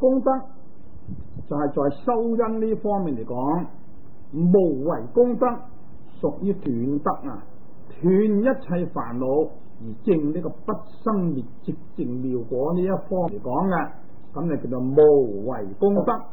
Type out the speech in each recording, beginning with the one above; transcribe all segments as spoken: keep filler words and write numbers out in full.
功德就係在修因呢方面嚟講，無為功德屬於斷德啊，斷一切煩惱而證呢個不生滅寂靜妙果呢一方嚟講嘅，咁就叫做無為功德。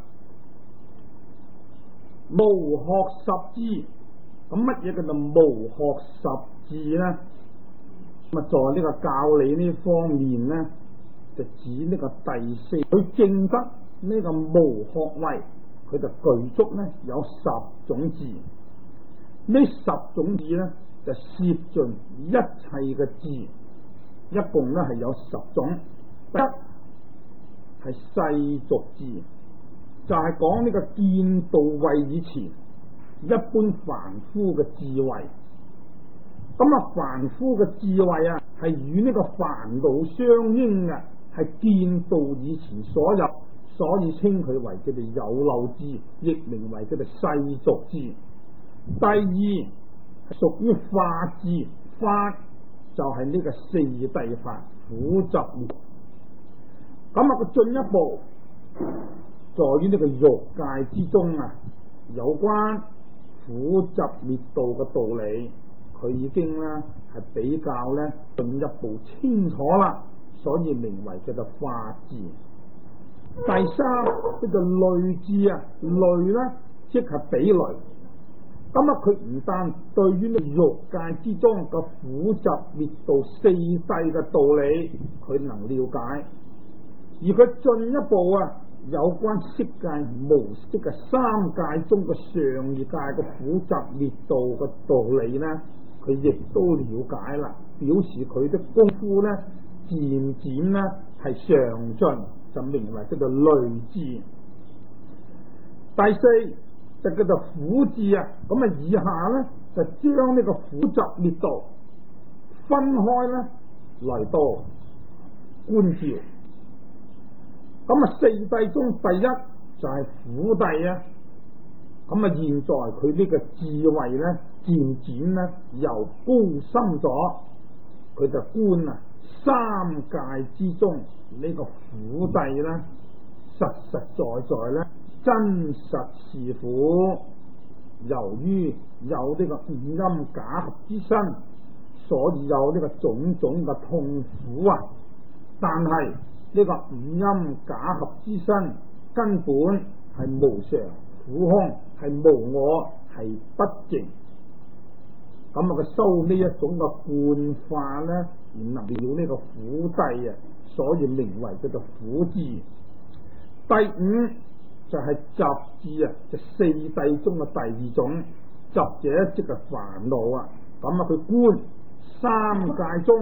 無學十智，咁乜嘢叫做無學十智呢？咁啊，在呢個教理呢方面呢，就指呢個第四，佢證得呢個無學位，佢就具足呢有十種智。呢十種智呢，就攝盡一切嘅智，一共呢係有十種。第一係世俗智，就係講呢個見道位以前一般凡夫嘅智慧。咁啊，凡夫嘅智慧啊，係與呢個煩惱相應嘅，係見道以前所有，所以稱佢為佢哋有漏智，亦名為佢哋世俗智。第二係屬於法智，法就係呢個四諦法苦集滅。咁啊，佢進一步在於呢個欲界之中啊，有關苦集滅道嘅道理，佢已經咧係比較咧進一步清楚啦，所以名為叫做法智。第三叫做類智啊，類咧即係比類。咁啊，佢唔單對於呢欲界之中嘅苦集滅道四諦嘅道理，佢能了解，而佢進一步啊，有關色界無色嘅三界中嘅上二界嘅苦集滅道嘅道理呢，佢亦都了解啦，表示佢的功夫呢漸漸呢係上進，就名為叫做類智。第四就叫做苦智啊，咁啊以下呢就將呢個苦集滅道分開呢嚟到觀照。咁啊四諦中第一就係苦諦啊，咁啊現在佢呢個智慧呢漸漸呢又高深咗，佢就觀啊三界之中呢個苦諦呢實實在在呢真實是苦，由於有呢個五陰假合之身，所以有呢個種種嘅痛苦啊。但係呢個五陰假合之身根本係無常苦空，係無我，係不淨。咁啊，佢修呢一種嘅觀化咧，而能了呢個苦諦啊，所以名為叫做苦智。第五就係集智啊，就四諦中嘅第二種，集者即係煩惱啊。咁啊，佢觀三界中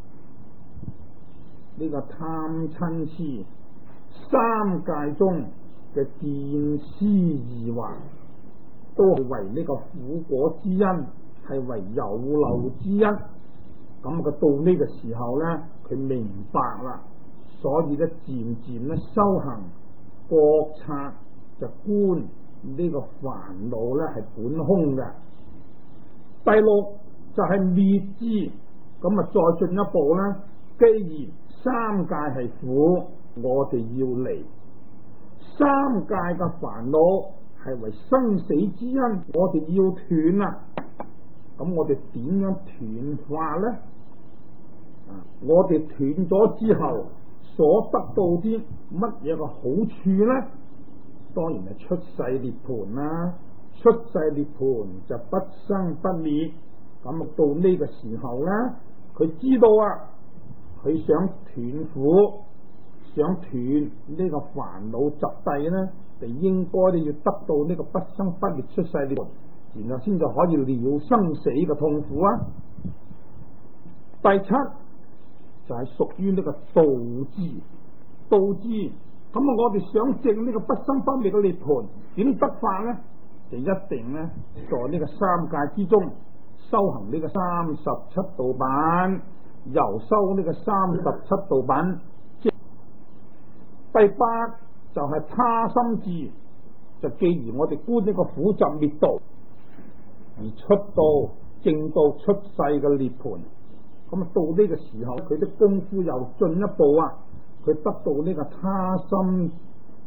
呢個貪嗔癡，三界中嘅見思疑惑，都係為呢個苦果之因，係為有漏之因。咁佢到呢個時候咧，佢明白啦，所以咧漸漸咧修行覺察，就觀呢個煩惱咧係本空嘅。第六就係滅智，咁啊再進一步咧，既然三界係苦，我哋要離三界嘅煩惱係為生死之因，我哋要斷啊！咁我哋點樣斷法呢？啊，我哋斷咗之後，所得到啲乜嘢嘅好處呢？當然係出世涅槃啦！出世涅槃就不生不滅。咁到呢個時候呢，佢知道啊，佢想斷苦，想斷呢個煩惱集諦呢，就應該你要得到呢個不生不滅出世涅槃，然後先就可以了生死嘅痛苦啊。第七就係屬於呢個道智，道智咁啊！我哋想證呢個不生不滅嘅涅槃，點得法呢？就一定呢，在呢個三界之中修行呢個三十七道品，由修呢個三十七道品。第八就係他心智，就既然我哋觀呢個苦集滅道，而出到證到出世嘅涅槃，咁啊到呢個時候佢的功夫又進一步啊，佢得到呢個他心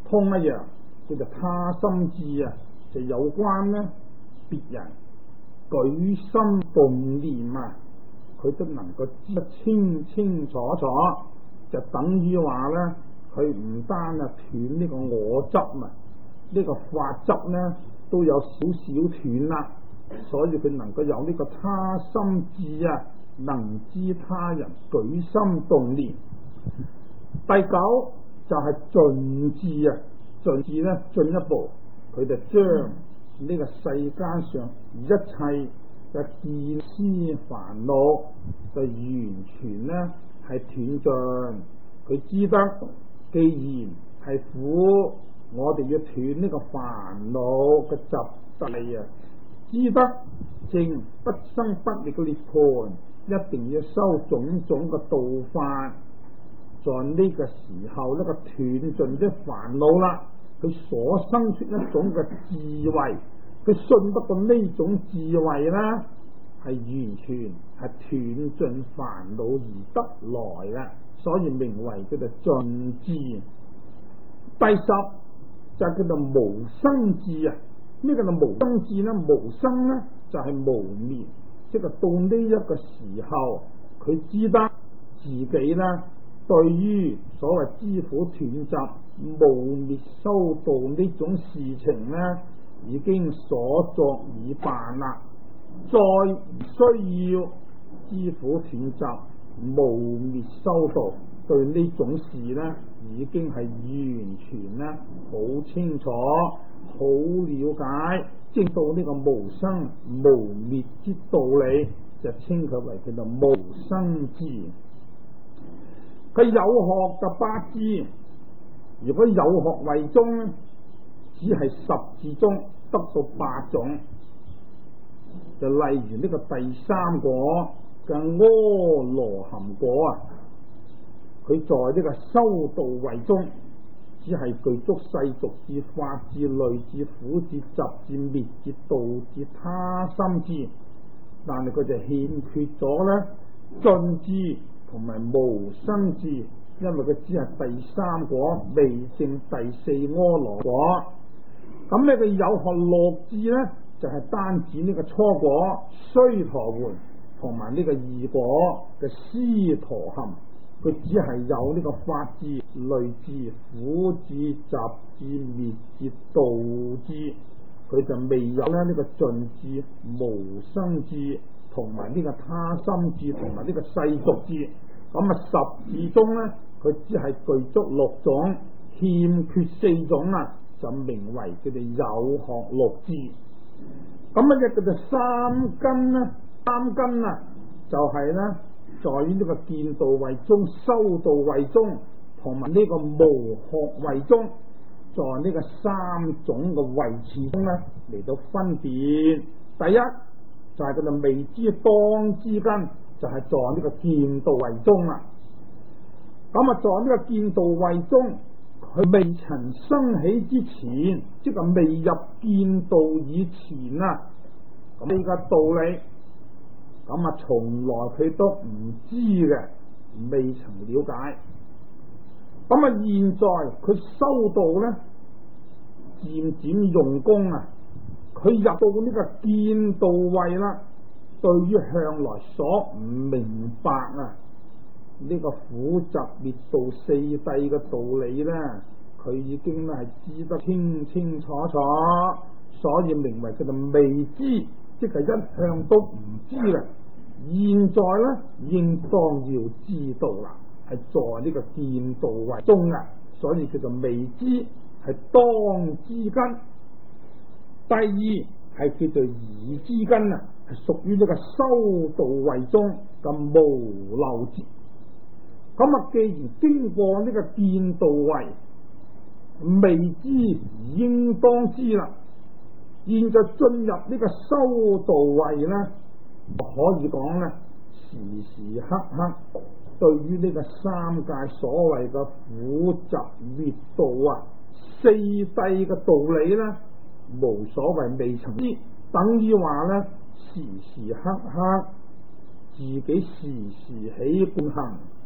通一樣，叫做他心志啊，就有關呢別人舉心動念啊，佢都能夠知得清清楚楚，就等於話呢，佢唔單啊斷呢個我執啊，呢個法執呢都有少少斷啦，所以佢能夠有呢個他心志啊，能知他人舉心動念。第九就係盡智啊，盡智呢進一步，佢就將呢個世間上一切嘅見思煩惱就完全呢係斷盡。佢知得既然係苦，我哋要斷呢個煩惱嘅習諦啊，知得正不生不滅嘅涅槃，一定要修種種嘅道法。在呢個時候呢個斷盡啲煩惱啦，佢所生出一種嘅智慧，佢信得過呢種智慧啦，係完全係斷盡煩惱而得來嘅，所以名為叫做盡智。第十就係叫做無生智啊！咩叫做無生智呢？無生呢就係、是、無滅，即係到呢一個時候，佢知得自己呢對於所謂知苦斷集、無滅修道呢種事情呢，已經所作已辦啦，再需要知苦斷集、無滅修道，對呢種事呢，已經係完全呢好清楚、好了解，知道呢個無生無滅之道理，就稱佢為叫做無生智。佢有學就八智，如果有學為宗呢，只係十智中得到八種，就例如呢個第三果嘅阿羅漢果啊，佢在呢個修道為宗，只係具足世俗智、法智、類智、苦智、集智、滅智、道智、他心智，但係佢就欠缺咗呢盡智同埋無生智，因為佢只係第三果，未證第四阿羅果。咁呢個有學六智呢，就係、是、單指呢個初果須陀洹同埋呢個二果嘅斯陀含，佢只係有呢個法智、類智、苦智、集智、滅智、道智，佢就未有咧呢個盡智、無生智同埋呢個他心智同埋呢個世俗智。咁啊十智中呢，佢只係具足六種，欠缺四種啊，就名為佢哋有學六智。咁啊一個就三根呢，三根啊就係呢，在於呢個見道為宗、修道為宗同埋呢個無學為宗，在呢個三種嘅位次中呢嚟到分辨。第一就係佢哋未知當知根，就係、是、在呢個見道為宗啦。咁啊，在呢個見道為宗，佢未曾生起之前，即係未入見道以前啊，咁呢個道理，咁啊從來佢都唔知嘅，未曾了解。咁啊，現在佢修道咧，漸漸用功啊，佢入到呢個見道位啦，對於向來所唔明白啊，呢、這個苦集滅道四諦嘅道理咧，佢已經咧係知得清清楚楚，所以名為佢哋未知，即係一向都唔知嘅。現在咧應當要知道啦，係在呢個見道為宗啊，所以叫做未知，係當知根。第二係叫做已知根啊，係屬於呢個修道為宗嘅無漏智。咁啊，既然經過呢個見道位，未知應當知啦。現在進入呢個修道位咧，可以講咧，時時刻刻對於呢個三界所謂嘅苦集滅道啊，四諦嘅道理咧，無所謂未曾知，等於話咧，時時刻刻自己時時起觀行，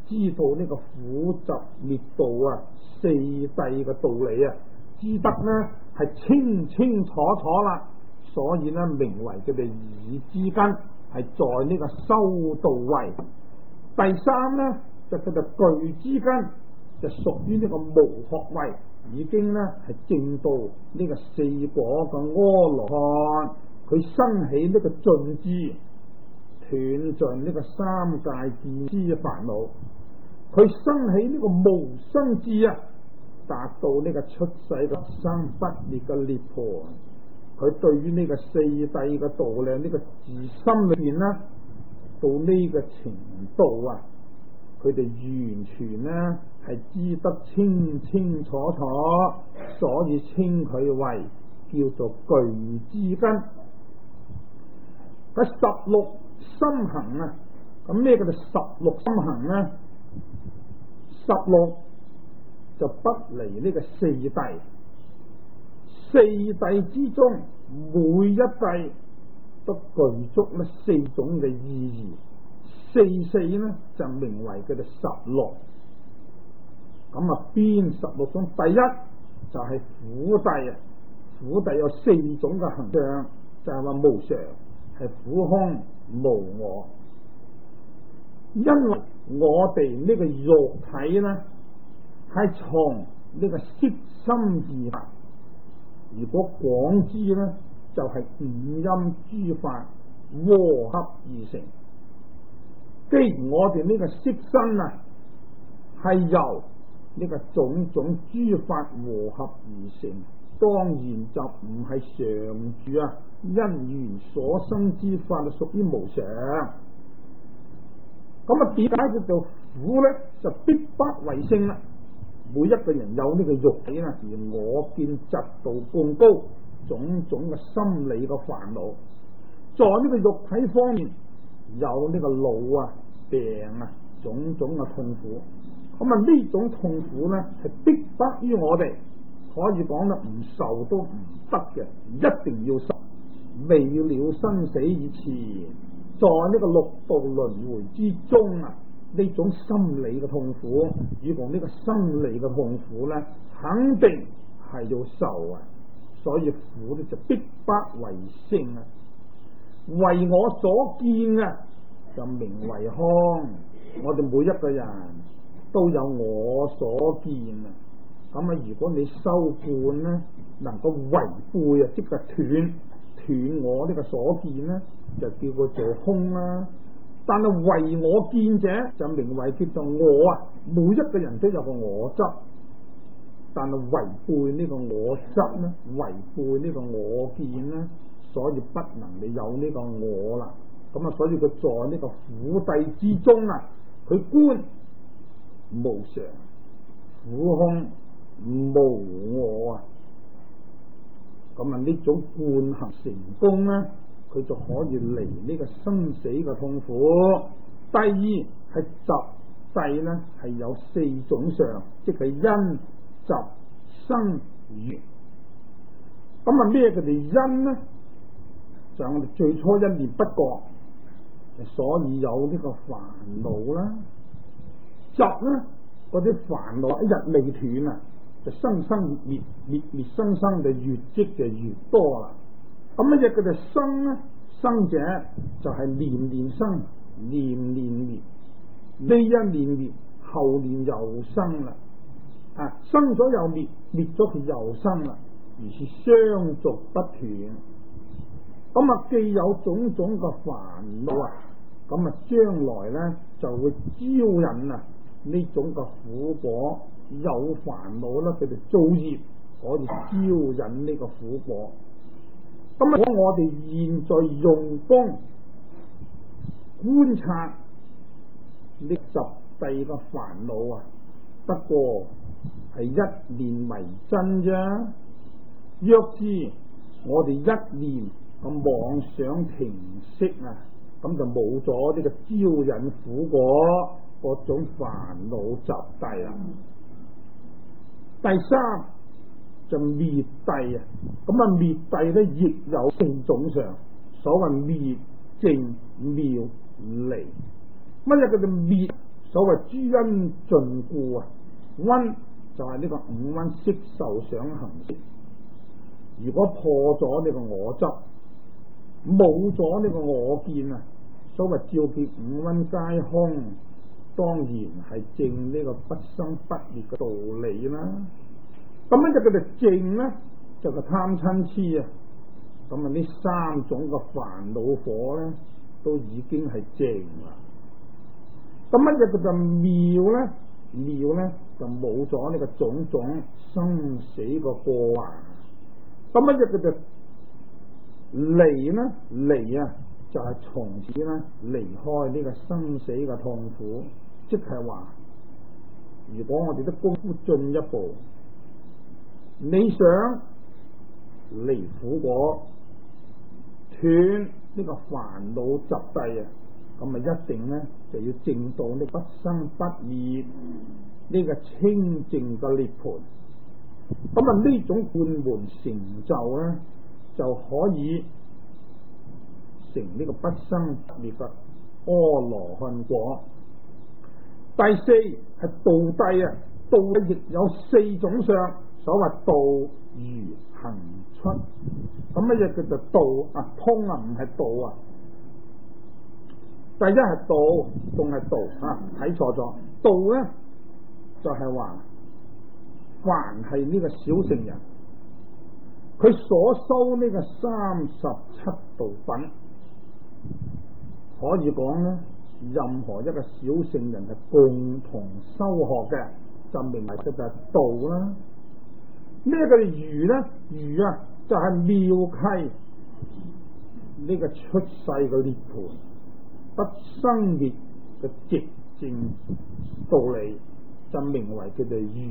知道呢個苦集滅道啊四諦嘅道理啊，知得呢係清清楚楚啦，所以呢名為佢哋二之根，係在呢個修道位。第三呢就叫做具之根，就屬於呢個無學位，已經呢係證到呢個四果嘅阿羅漢，佢生起呢個盡智，斷盡呢個三界見思煩惱，佢生起呢個無生智啊，達到呢個出世嘅生不滅嘅涅槃。佢對於呢個四諦嘅道理，呢、這個自心裏邊呢，到呢個程度啊，佢哋完全呢係知得清清楚楚，所以稱佢為叫做具之根。佢十六心行啊，咁咩叫做十六心行呢？十六就不離呢個四諦，四諦之中每一諦都具足呢四種嘅意義，四四呢就名為佢哋十六。咁啊邊十六種？第一就係苦諦啊，苦諦有四種嘅行相，就係話無常，係苦空無我。因為我哋呢個肉體呢係從呢個色心二法，如果廣之呢就係、是、五陰諸法和合而成。既然我哋呢個色身啊係由呢個種種諸法和合而成，當然就唔係常住啊，因緣所生之法就屬於無常。咁啊，點解叫做苦呢？就逼不為性啦。每一個人有呢個肉體啦，而我見嫉妒咁高，種種嘅心理嘅煩惱，在呢個肉體方面有呢個老啊、病啊，種種嘅痛苦。咁啊，呢種痛苦呢，係逼不於我哋，可以講啦，唔受都唔得嘅，一定要受。未了生死以前，在呢個六道輪迴之中啊，呢種心理嘅痛苦，與同呢個生理嘅痛苦呢，肯定係要受啊。所以苦呢就逼不為性啊，為我所見啊，就名為空。我哋每一個人都有我所見啊。咁啊，如果你修觀呢，能夠違背啊，即係斷斷我呢個所見呢，就叫佢做空啦。但係為我見者就名為叫做我啊。每一個人都有個我執，但係違背呢個我執呢，違背呢個我見呢，所以不能你有呢個我啦。咁啊，所以佢在呢個苦諦之中啊，佢觀無常、苦空、無我啊。咁啊，呢種觀行成功呢，佢就可以離呢個生死嘅痛苦。第二係集諦呢，係有四種相，即係因、集、生、緣。咁啊，咩叫做因呢？就係我哋最初一念不覺，所以有呢個煩惱啦。集呢，嗰啲煩惱一日未斷啊，就生生滅滅滅滅生生就越積就越多啦。咁乜嘢叫做生呢？生者就係年年生，年年滅，呢一年滅，後年又生啦。啊，生咗又滅，滅咗佢又生啦，如是相續不斷。咁啊，既有種種嘅煩惱啊，咁啊，將來呢就會招引啊呢種嘅苦果。有煩惱啦，佢哋造業可以招引呢個苦果。咁如果我哋現在用功觀察呢十諦嘅煩惱啊，不過係一念為真啫。若知我哋一念嘅妄想停息啊，咁就冇咗呢個招引苦果嗰種煩惱集諦啦。第三就滅諦啊，咁啊滅諦咧亦有四種相，所謂滅、淨、妙、離。乜嘢叫做滅？ 所謂諸因盡故啊，溫就係呢個五溫色受想行識。如果破咗呢個我執，冇咗呢個我見啊，所謂照見五溫皆空，當然係證呢個不生不滅嘅道理啦。咁樣就叫做淨咧，就係貪嗔癡啊。咁啊，呢三種嘅煩惱火咧，都已經係淨啦。咁乜嘢叫做妙咧？妙咧就冇咗呢個種種生死嘅過患。咁乜嘢叫做離咧？離啊，就係、是、從此咧離開呢個生死嘅痛苦。即係話，如果我哋都功夫進一步，你想離苦果，斷呢個煩惱習諦啊，咁咪一定咧就要證到呢不生不滅呢個清淨嘅涅槃。咁啊呢種半門成就咧，就可以成呢個不生不滅嘅阿羅漢果。第四係道諦啊，道諦亦有四種相，所謂道如行出。咁乜嘢叫做道啊？通啊，唔係道啊。第一係道，仲係道啊？睇錯咗。道咧就係、是、話，凡係呢個小乘人，佢所修呢個三十七道品，可以講咧，任何一個小乘人係共同修學嘅，就名為就係道啦。咩叫如咧？如啊，就係、是、妙契呢個出世嘅涅槃，不生滅嘅寂靜道理，就名為叫做如。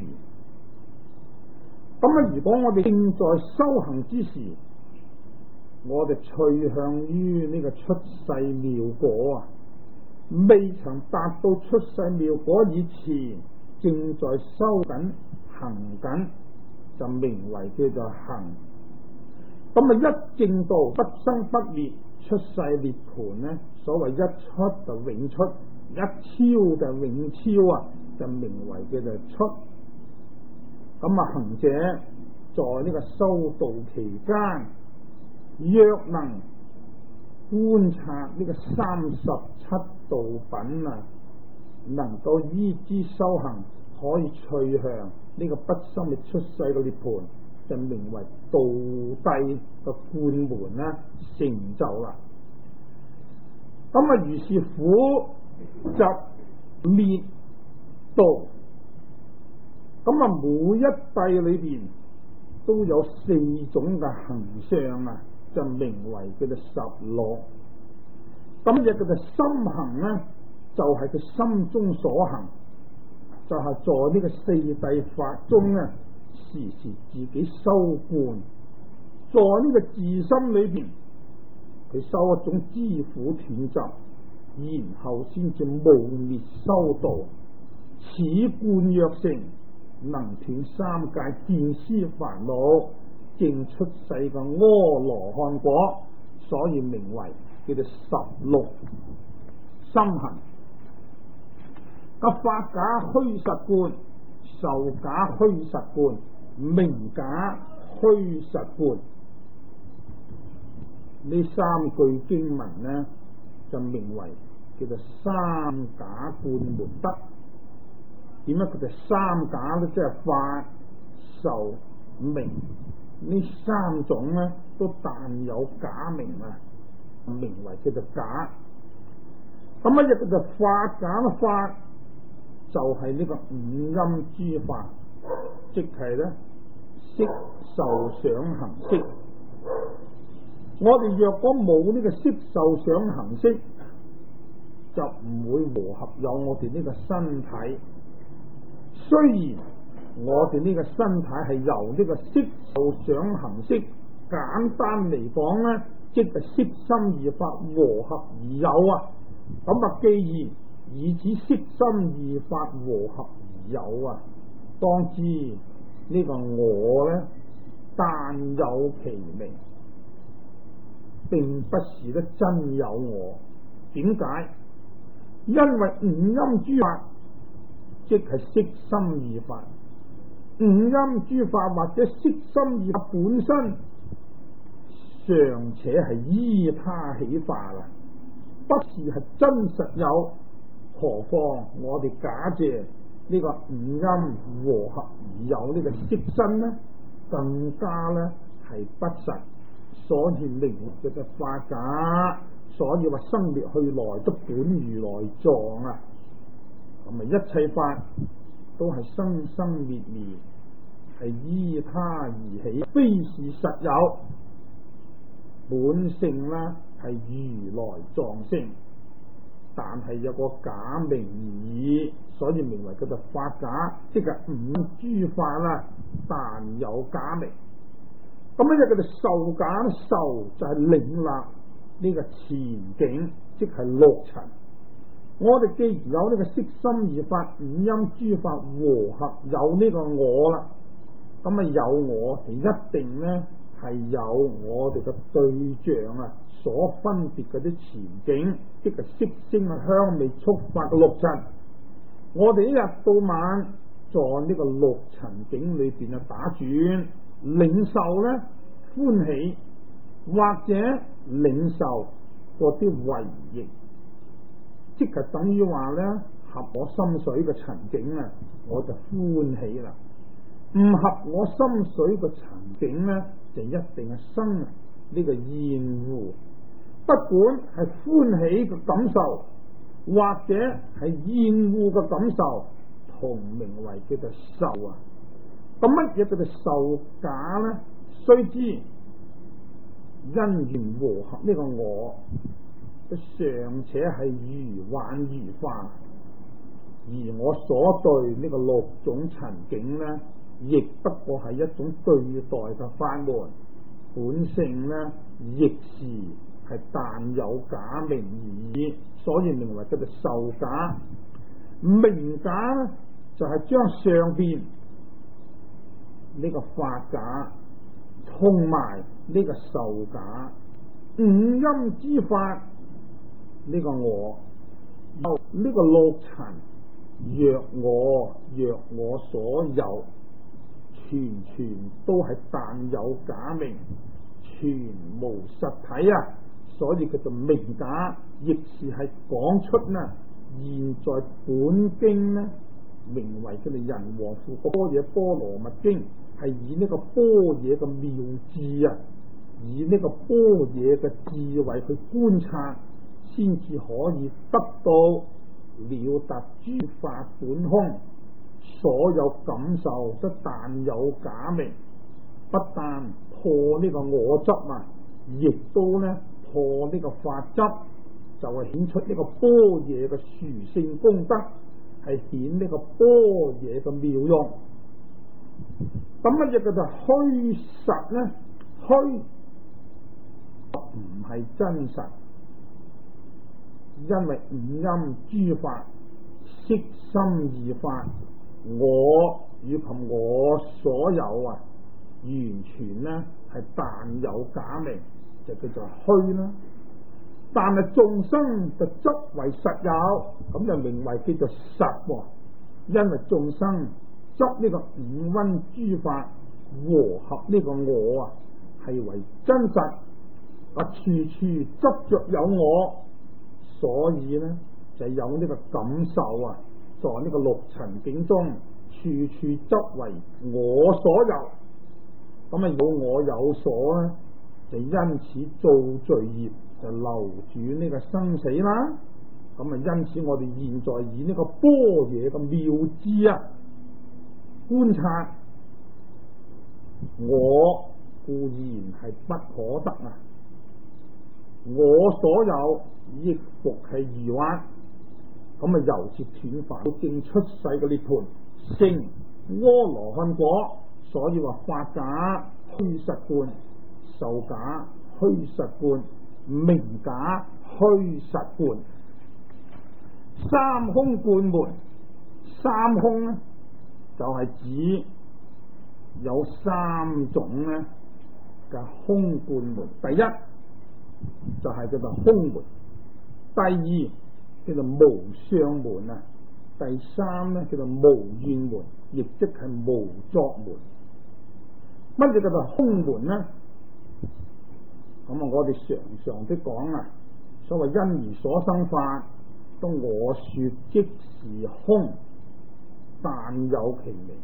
咁啊，如果我哋正在修行之時，我哋趨向於呢個出世妙果啊，未曾達到出世妙果以前，正在修緊行緊，就名為叫做行。咁啊，一證到不生不滅出世涅槃呢，所謂一出就永出，一超就永超啊，就名為叫做出。咁啊，行者在呢個修道期間，若能觀察呢個三十七道品啊，能夠依之修行，可以趨向呢個不生滅出世嘅涅槃，就名為道諦嘅灌門啦，成就啦。咁啊，如是苦集滅道。咁啊，每一諦裏邊都有四種嘅行相啊，就名為叫做十六。咁亦叫做心行咧，就係、是、佢心中所行，就係、是、在呢個四諦法中咧，時時自己修觀，在呢個自心裏邊，佢修一種知苦斷集，然後先至無滅修道。此觀若成，能斷三界見思煩惱，證出世嘅阿羅漢果，所以名為叫做十六心行。個法假虛實觀，受假虛實觀，名假虛實觀，呢三句經文呢，就名為叫做三假灌門德。點解佢哋三假咧？即係法、受、名呢三種咧，都但有假名啊，名為叫做假。咁乜嘢叫做法假嘅法？就係、是、呢個五陰諸法，即係咧色、受、想、行、識。我哋若果冇呢個色、受、想、行、識，就唔會和合有我哋呢個身體。雖然我哋呢個身體係由呢個色、受、想、行、識，簡單嚟講咧，即係色心二法和合而有啊。咁啊，既然以此色心二法和合而有啊，當知呢個我咧，但有其名，並不是咧真有我。點解？因為五陰諸法即係色心二法。五陰諸法或者色心二法本身尚且係依他起化啦，不是係真實有，何況我哋假借呢個五陰和合而有呢個色身呢？更加呢係不實。所以明嘅就法假，所以話生滅去來都本如來藏啊。咁啊，一切法都係生生滅滅，係依他而起，非是實有。本性啦係如來藏性，但係有個假名而已，所以名為叫做法假，即係五諸法啦，但有假名。咁呢就叫做受假，受就係領納呢個前境，即係六塵。我哋既然有呢個色心二法、五陰諸法和合，有呢個我啦，咁啊有我係一定呢係有我哋嘅對象啊，所分別嗰啲前境，即係色聲香味觸法嘅六塵。我哋一日到晚在呢個六塵境裏邊啊打轉，領受呢歡喜，或者領受嗰啲違逆，即係等於話呢合我心水嘅塵境啊，我就歡喜啦；唔合我心水嘅塵境呢，就一定係生呢個厭惡。不管係歡喜嘅感受，或者係厭惡嘅感受，同名為叫做受啊。咁乜嘢叫做受假呢？須知因緣和合呢個我，尚且係如幻如化，而我所對呢個六種塵境呢，亦不過係一種對待嘅法門，本性呢亦是係但有假名而已，所以名為叫做受假。名假呢就係、是、將上邊呢個法假同埋呢個受假五陰之法呢、這個我，有呢個六塵若我若我所有，全全都係但有假名，全無實體啊！所以叫做名假，亦是係講出呢現在本經呢名為佢哋人王富般若波羅蜜經，係以呢個般若嘅妙智啊，以呢個般若嘅智慧去觀察，先至可以得到了達諸法本空。所有感受都但有假名，不但破呢個我執啊，亦都呢破呢個法執，就係、是、顯出呢個般若嘅殊勝功德，係顯呢個般若嘅妙用。咁乜嘢叫做虛實呢？虛唔係真實，因為五陰諸法、色心二法，我以及我所有啊，完全呢係但有假名，就叫做虛啦。但係眾生就執為實有，咁就名為叫做實。因為眾生執呢個五陰諸法和合呢個我啊，係為真實，啊處處執着有我，所以呢就有呢個感受啊，在呢個六塵境中，處處執為我所有，咁啊有我有所呢，就因此造罪業，就流轉呢個生死啦。咁啊因此我哋現在以呢個般若嘅妙智啊觀察我，固然係不可得啊，我所有亦復係疑惑。咁啊，由是斷煩惱證出世嘅涅槃，成阿羅漢果。所以話法假虛實觀，受假虛實觀，名假虛實觀。三空觀門，三空呢就係、是、指有三種呢嘅空觀門。第一就係、是、叫做空門，第二叫做無相門啊， 第三咧叫做無願門，亦即係無作門。乜嘢叫做空門呢？咁啊，我哋常常都講啊，所謂因而所生法，都我說即是空，但有其名。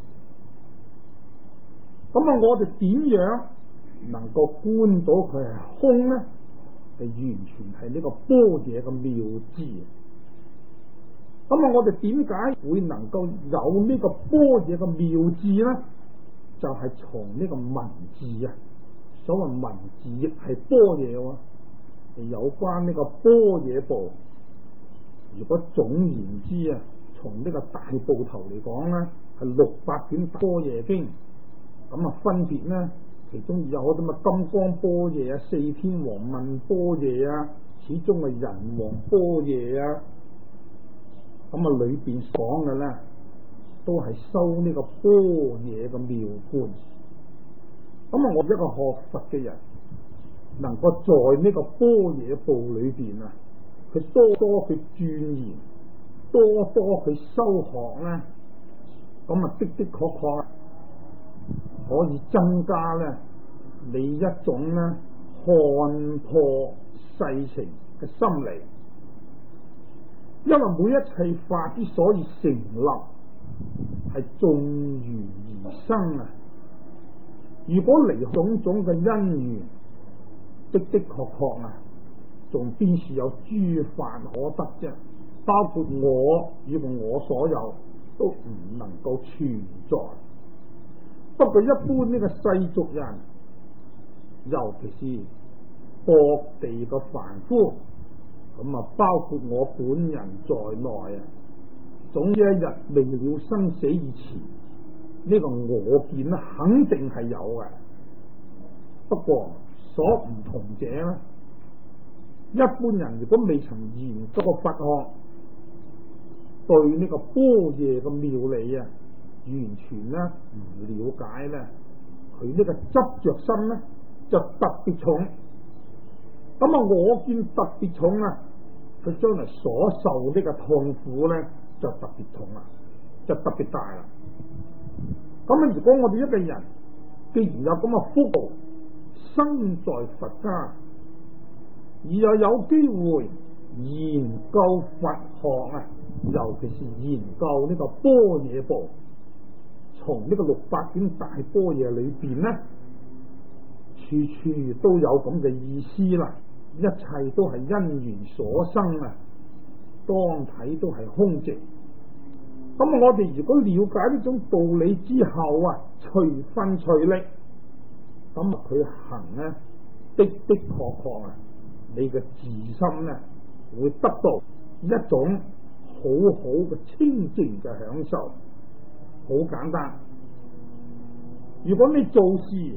咁啊，我哋點樣能夠觀到佢係空呢？就完全係呢個般若嘅妙智。咁啊，我哋點解會能夠有呢個般若嘅妙智呢？就係、是、從呢個文字啊，所謂文字亦係般若喎，有關呢個般若部。如果總言之啊，從呢個大部頭嚟講呢，係六百卷般若經。咁啊，分別呢，其中有好多乜金剛般若啊、四天王問般若啊，始終係人王般若啊。咁啊，裏邊講嘅咧，都係修呢個般若嘅妙觀。咁啊，我一個學佛嘅人，能夠在呢個般若部裏邊啊，佢多多去鑽研，多多去修學咧，咁啊的的確確可以增加咧你一種咧看破世情嘅心理。因為每一切法之所以成立，係眾緣而生啊！如果離種種嘅因緣，的的確確啊，仲邊是有諸法可得啫？包括我與我所有都唔能夠存在。不過一般呢個世俗人，尤其是各地嘅凡夫，咁啊，包括我本人在內啊，總之一日未了生死以前，呢、這個我見咧肯定係有嘅。不過所唔同者咧，一般人如果未曾研究過佛學，對呢個般若嘅妙理啊，完全咧唔了解咧，佢呢個執着心咧就特別重。咁啊，我見特別重啊，佢將來所受呢個痛苦咧就特別重啦，就特別大啦。咁啊，如果我哋一個人既然有咁嘅福報，生在佛家，而又有機會研究佛學啊，尤其是研究呢個般若部，從呢個六百卷大般若裏邊咧，處處都有咁嘅意思啦。一切都係因緣所生啊，當體都係空寂。咁我哋如果了解呢種道理之後啊，隨分隨力，咁佢行呢，的的確確啊，你嘅自心呢會得到一種好好嘅清淨嘅享受。好簡單，如果你做事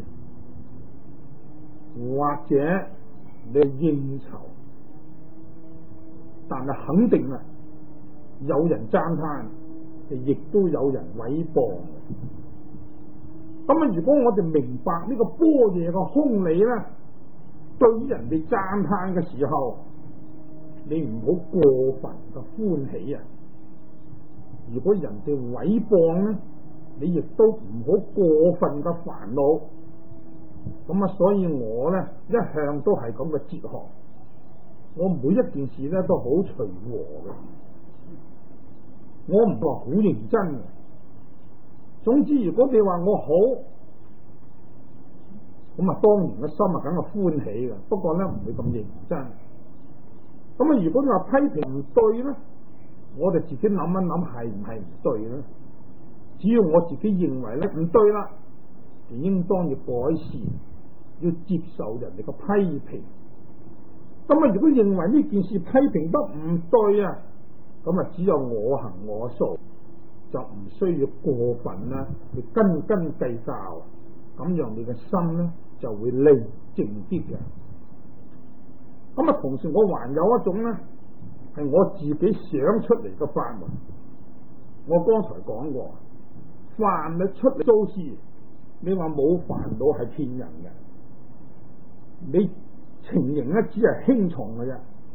或者你應酬，但係肯定啊，有人讚歎，亦都有人毀謗。咁啊，如果我哋明白呢個般若嘅空理咧，對於人哋讚歎嘅時候，你唔好過分嘅歡喜啊！如果人哋毀謗咧，你亦都唔好過分嘅煩惱。咁啊，所以我咧一向都係咁嘅哲學，我每一件事咧都好隨和嘅，我唔話好認真嘅。總之，如果你話我好，咁啊，當然個心啊梗係歡喜嘅，不過咧唔會咁認真。咁啊，如果你話批評唔對咧，我哋自己諗一諗係唔係唔對咧？只要我自己認為咧唔對啦，就應當要改善，要接受人哋嘅批評。咁啊，如果認為呢件事批評得唔對啊，咁啊，只有我行我素，就唔需要過分啦，去斤斤計較，咁樣你嘅心咧就會寧靜啲嘅。咁啊，同時我還有一種咧，係我自己想出嚟嘅法門。我剛才講過，凡你出嚟做事，你話冇煩惱係騙人嘅，你情形咧只係輕重嘅啫。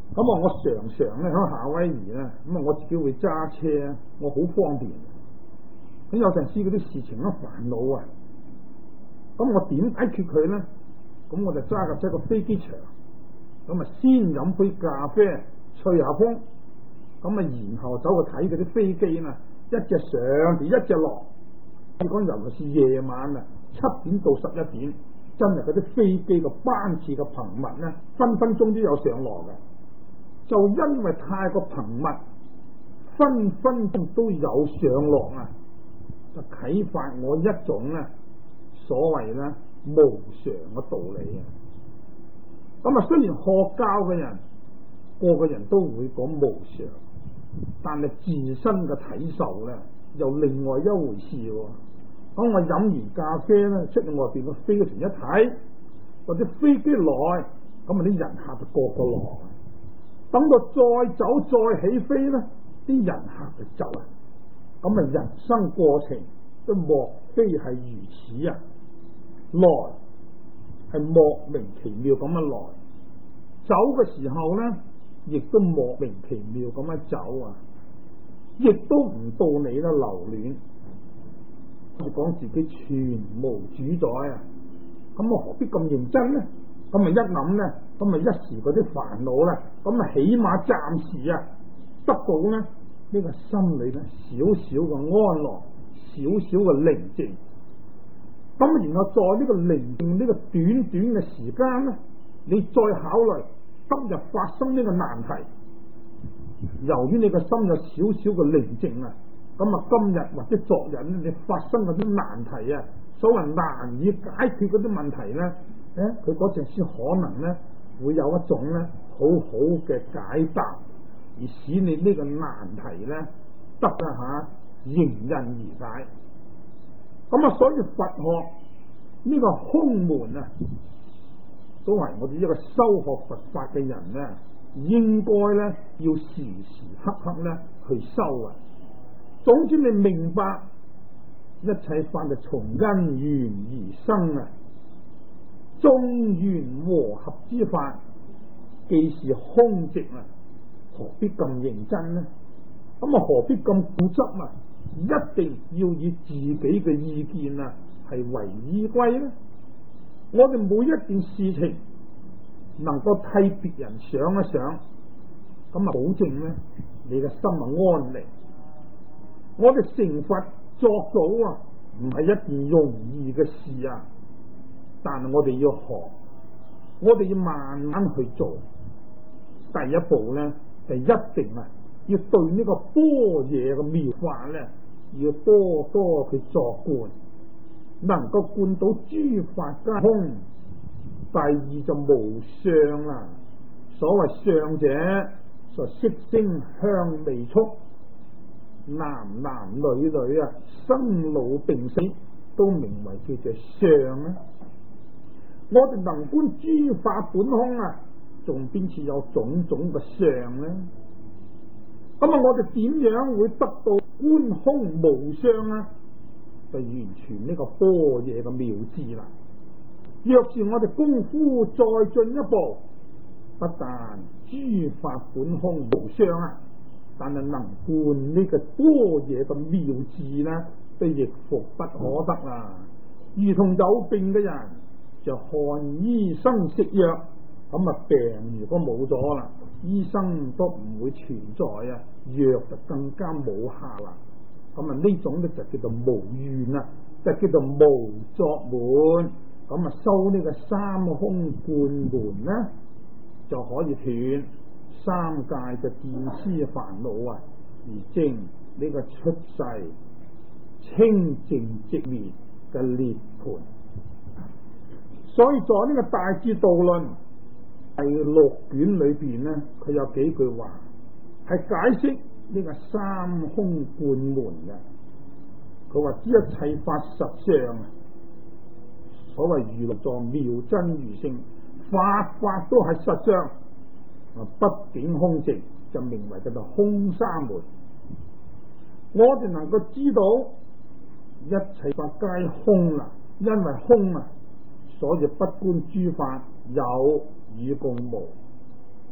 咁啊，我常常咧喺夏威夷咧，咁啊我自己會揸車，我好方便。咁有陣時嗰啲事情咧煩惱啊，咁我點解決佢咧？咁我就揸架車個飛機場，咁啊先飲杯咖啡，吹下風，咁啊然後走去睇嗰啲飛機啊，一隻上就一隻落。你講尤其是夜晚啊，七點到十一點，真係嗰啲飛機個班次嘅頻密咧，分分鐘都有上落嘅。就因為太過頻密，分分鐘都有上落啊，就啟發我一種咧所謂咧無常嘅道理啊。咁啊，雖然學教嘅人個個人都會講無常，但係自身嘅體受咧又另外一回事喎。咁我飲完咖啡咧，出去外邊個飛機場一睇，或者飛機來，咁啊啲人客就個個落。等到再走再起飛咧，啲人客就走啊！咁啊，人生過程都莫非係如此啊？來係莫名其妙咁樣來，走嘅時候咧，亦都莫名其妙咁樣走啊！亦都唔到你咧留戀，講自己全無主宰啊！咁我何必咁認真咧？咁咪一諗咧，咁咪一時嗰啲煩惱咧，咁啊起碼暫時啊得到咧呢、這個心裏咧少少嘅安樂，少少嘅寧靜。咁然後在呢個寧靜呢個短短嘅時間咧，你再考慮今日發生呢個難題。由於你個心有少少嘅寧靜啊，咁啊今日或者昨日咧，你發生嗰啲難題啊，所謂難以解決嗰啲問題咧。誒，佢嗰陣時可能咧會有一種咧好好嘅解答，而使你呢個難題咧得啊吓迎刃而解。咁啊，所以佛學呢個空門啊，都係我哋一個修學佛法嘅人咧，應該咧要時時刻刻咧去修啊。總之你明白一切法係從因緣而生啊。眾緣和合之法，既是空寂啊，何必咁認真呢？咁啊，何必咁固執啊？一定要以自己嘅意見啊，係為依歸呢？我哋每一件事情能夠替別人想一想，咁啊，保證咧你嘅心啊安寧。我哋成佛作到啊，唔係一件容易嘅事啊！但係我哋要學，我哋要慢慢去做。第一步咧，就一定啊，要對呢個般若嘅妙法咧，要多多去作觀，能夠觀到諸法皆空。第二就無相啦，所謂相者，就色聲香味觸，男男女女啊，生老病死，都名為叫做相啊。我哋能觀諸法本空啊，仲邊處有種種嘅相呢？咁啊，我哋點樣會得到觀空無相啊？就完全呢個般若嘅妙智啦。若是我哋功夫再進一步，不但諸法本空無相啊，但係能觀呢個般若嘅妙智呢，都亦復不可得啦。如同有病嘅人，就看醫生食藥，咁啊病如果冇咗啦，醫生都唔會存在啊，藥就更加冇下啦。咁啊呢種咧就叫做無願啊，就叫做無作門。咁啊修呢個三空觀門咧，就可以斷三界嘅見思煩惱啊，而證呢個出世清淨寂滅嘅涅槃。所以在呢個大智度論第六卷裏邊呢，佢有幾句話係解釋呢個三空觀門嘅。佢話：知一切法實相，所謂如來藏妙真如性，法法都係實相。啊，畢竟空寂，就名為叫做空三門。我哋能夠知道一切法皆空啦，因為空啊。所以不觀諸法有與共無，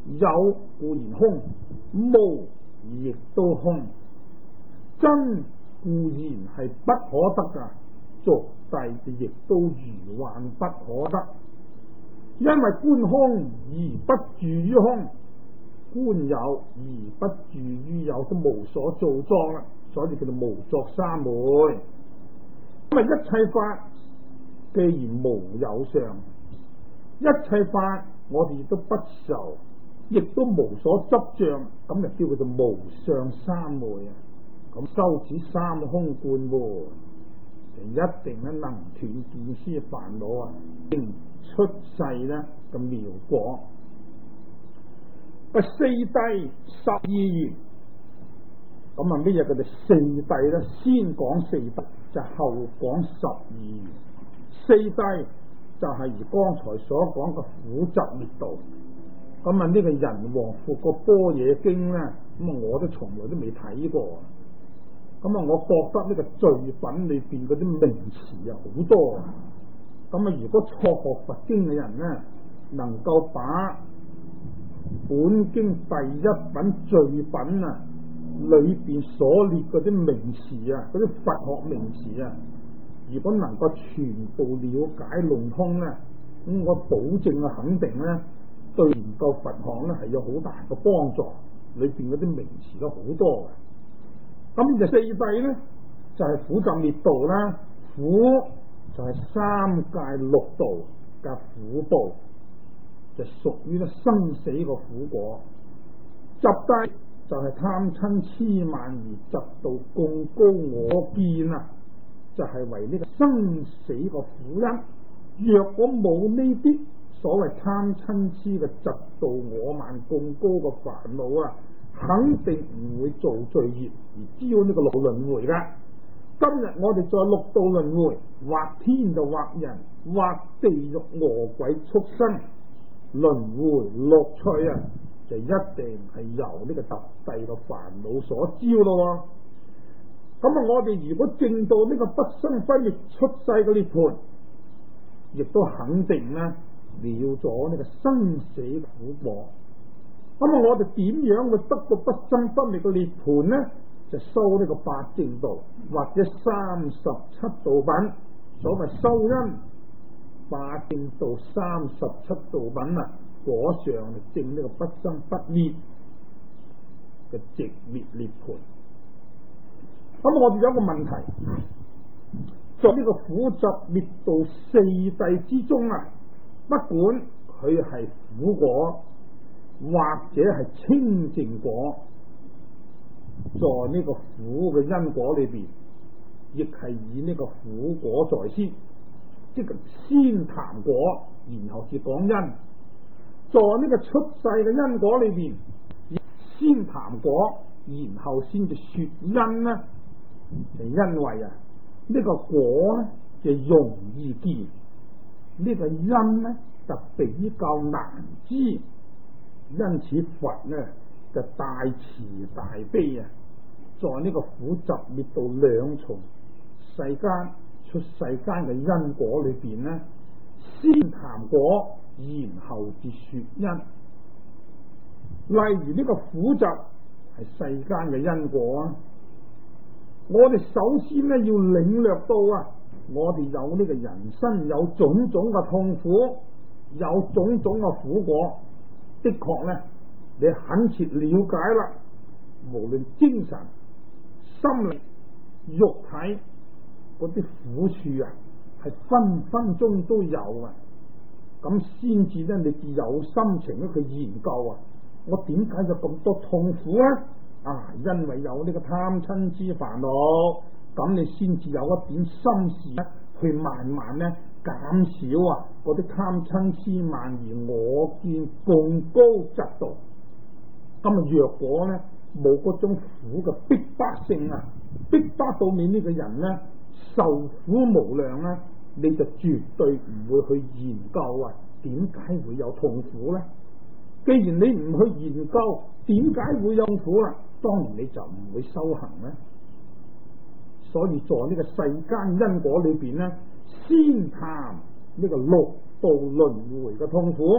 有固然空，無亦都空。真固然係不可得噶，俗諦亦都如幻不可得。因為觀空而不住於空，觀有而不住於有，都無所造作啦，所以叫做無作三昧。因為一切法既然無有相，一切法我哋亦都不受，亦都無所執著，咁就叫佢做無相三昧啊！咁修此三空觀喎，就一定咧能斷見思煩惱啊，並出世咧嘅妙果。個四諦十二緣，咁啊咩嘢叫做四諦咧？先講四諦，就後講十二緣。四諦就係如剛才所講嘅苦集滅道。咁啊呢個人王復個般若經咧，咁啊我都從來都未睇過。咁啊，我覺得呢個序品裏邊嗰啲名詞啊好多。咁啊，如果初學佛經嘅人咧，能夠把本經第一品序品啊裏邊所列嗰啲名詞啊，嗰啲佛學名詞啊，如果能夠全部了解弄通咧，咁我保證啊肯定咧，對研究佛學咧係有好大嘅幫助。裏邊嗰啲名詞都好多嘅。咁就四諦咧，就係、是、苦集滅道啦。苦就係三界六道嘅苦報，就屬於咧生死個苦果。集諦就係貪嗔癡慢疑嫉妒貢高我見啊，就係、是、為呢個生死個苦因。若果冇呢啲所謂貪嗔癡嘅嫉妒我慢貢高嘅煩惱啊，肯定唔會做罪業而招呢個六輪迴噶。今日我哋在六道輪迴，或天就或人，或地獄餓鬼畜生輪迴六趣啊，就一定係由呢個特諦嘅煩惱所招咯。咁啊，我哋如果證到呢個不生不滅出世嘅涅槃，亦都肯定咧了咗呢個生死苦果。咁啊，我哋點樣會得到不生不滅嘅涅槃呢？就修呢個八正道或者三十七道品。所謂修因八正道三十七道品啊，果上就證呢個不生不滅嘅直滅涅槃。咁我哋有一個問題，在呢個苦集滅道四諦之中啊，不管佢係苦果或者係清淨果，在呢個苦嘅因果裏邊，亦係以呢個苦果在先，即係先談果，然後至講因。在呢個出世嘅因果裏邊，先談果，然後先至說因呢，就因為啊呢、這個果咧就容易見，呢、這個因呢就比較難知。因此佛呢就大慈大悲啊，在呢個苦集滅道兩重世間出世間嘅因果裏邊呢，先談果，然後至說因。例如呢個苦集係世間嘅因果啊，我哋首先呢要領略到啊，我哋有呢個人生有種種嘅痛苦，有種種嘅苦果。的確咧，你懇切了解啦，無論精神、心靈、肉體嗰啲苦處啊，係分分鐘都有啊。咁先至咧，你至有心情咧去研究啊。我點解有咁多痛苦啊？啊，因為有呢個貪嗔癡煩惱，咁你先至有一點心事咧，去慢慢咧。減少啊！嗰啲貪嗔癡慢疑我見貢高嫉妒，咁啊若果咧冇嗰種苦嘅逼迫性啊，逼迫到你呢個人咧受苦無量咧，你就絕對唔會去研究啊點解會有痛苦咧？既然你唔去研究點解會有痛苦啦，當然你就唔會修行咧。所以在呢個世間因果裏邊咧，先談呢個六道輪迴嘅痛苦，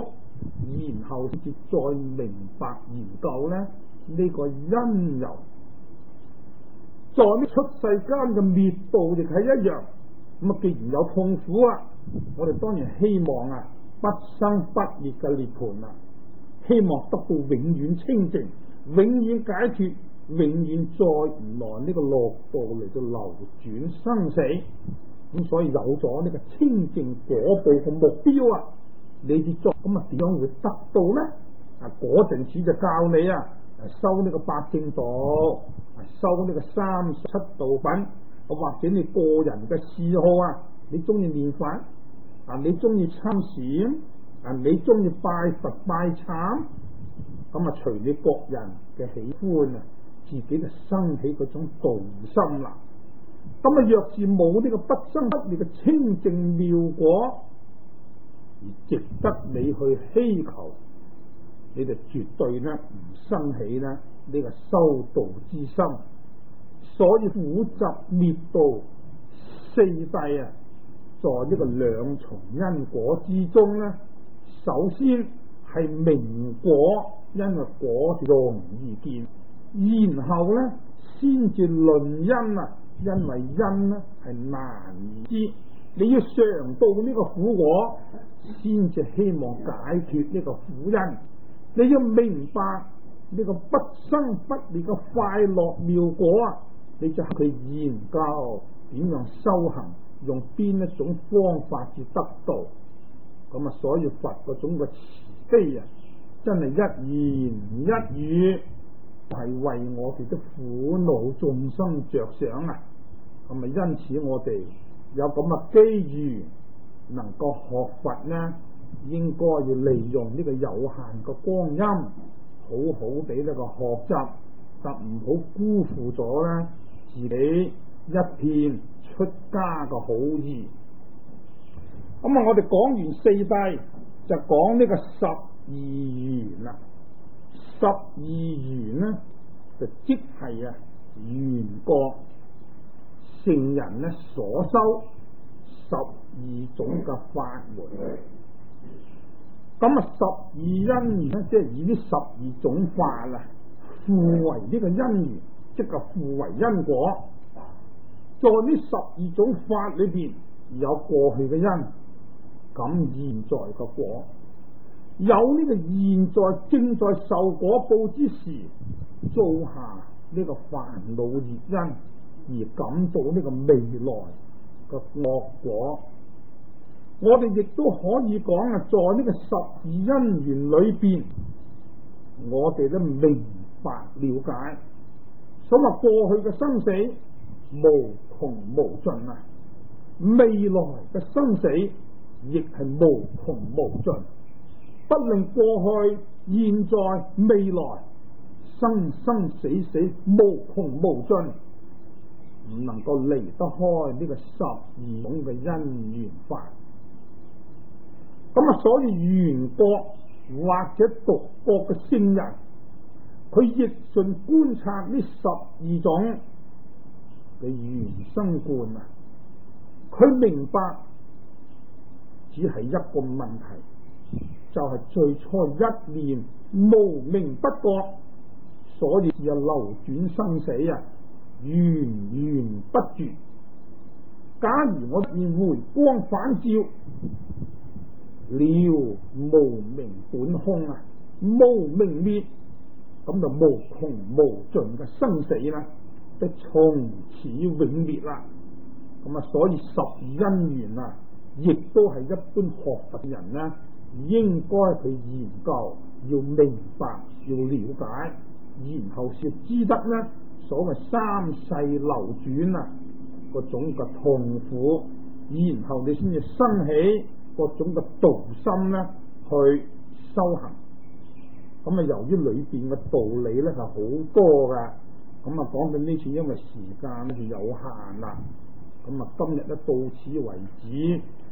然後先至再明白研究咧呢個因由。在呢出世間嘅滅度亦係一樣。咁啊，既然有痛苦啊，我哋當然希望啊不生不滅嘅涅槃啦，希望得到永遠清淨、永遠解脫、永遠再唔來呢個六道嚟到流轉生死。咁所以有咗呢個清淨果報嘅目標啊，你哋作咁啊點樣會得到呢？啊，嗰陣時就教你啊，修呢個八正道，修呢個三十七道品，或者你個人嘅嗜好啊，你中意念佛啊，你中意參禪啊，你中意拜佛拜懺，咁啊隨你個人嘅喜歡啊，自己就生起嗰種道心啦。咁啊，若是冇呢個不生不滅嘅清淨妙果，而值得你去希求，你就絕對呢唔生起呢呢個修道之心。所以苦集滅道四諦啊，在呢個兩重因果之中呢，首先係明果，因為果容易見，然後呢先至論因啊，因為因呢係難以知，你要嘗到呢個苦果，先至希望解脫呢個苦因。你要明白呢個不生不滅嘅快樂妙果啊，你就去研究點樣修行，用邊一種方法至得到。咁啊，所以佛嗰種嘅慈悲啊，真係一言一語係為我哋的苦惱眾生着想啊。咁啊，因此我哋有咁嘅機遇，能夠學佛呢，應該要利用呢個有限嘅光陰，好好地呢個學習，就唔好辜負咗呢自己一片出家嘅好意。咁啊，我哋講完四諦，就講呢個十二緣啦。十二緣呢，就即係啊緣覺聖人呢所修十二種嘅法門。咁啊，十二因緣呢，即係以呢十二種法啊，互為呢個因緣，即係互為因果。在呢十二種法裏邊，有過去嘅因，咁現在嘅果，有呢個現在正在受果報之時，造下呢個煩惱業因，而感到呢個未來嘅惡果。我哋亦都可以講啊，在呢個十二因緣裏邊，我哋都明白了解，所謂過去嘅生死無窮無盡啊，未來嘅生死亦係無窮無盡，不論過去、現在、未來，生生死死無窮無盡，唔能夠離得開呢個十二種嘅因緣法。咁啊，所以緣覺或者獨覺嘅聖人，佢亦盡觀察呢十二種嘅緣生觀啊，佢明白只係一個問題，就係、是、最初一念無明不覺，所以又流轉生死啊，源源不絕。假如我現回光返照，了無明本空啊，無明滅，咁就無窮無盡嘅生死啦，就從此永滅啦。咁啊，所以十二因緣啊，亦都係一般學佛嘅人呢，應該去研究，要明白，要了解，然後先知得呢所謂三世流轉啊嗰種嘅痛苦，然後你先至生起各種嘅道心咧，去修行。咁啊，由於裏邊嘅道理咧係好多噶，咁啊講到呢次，因為時間咧就有限啦，咁啊今日咧到此為止。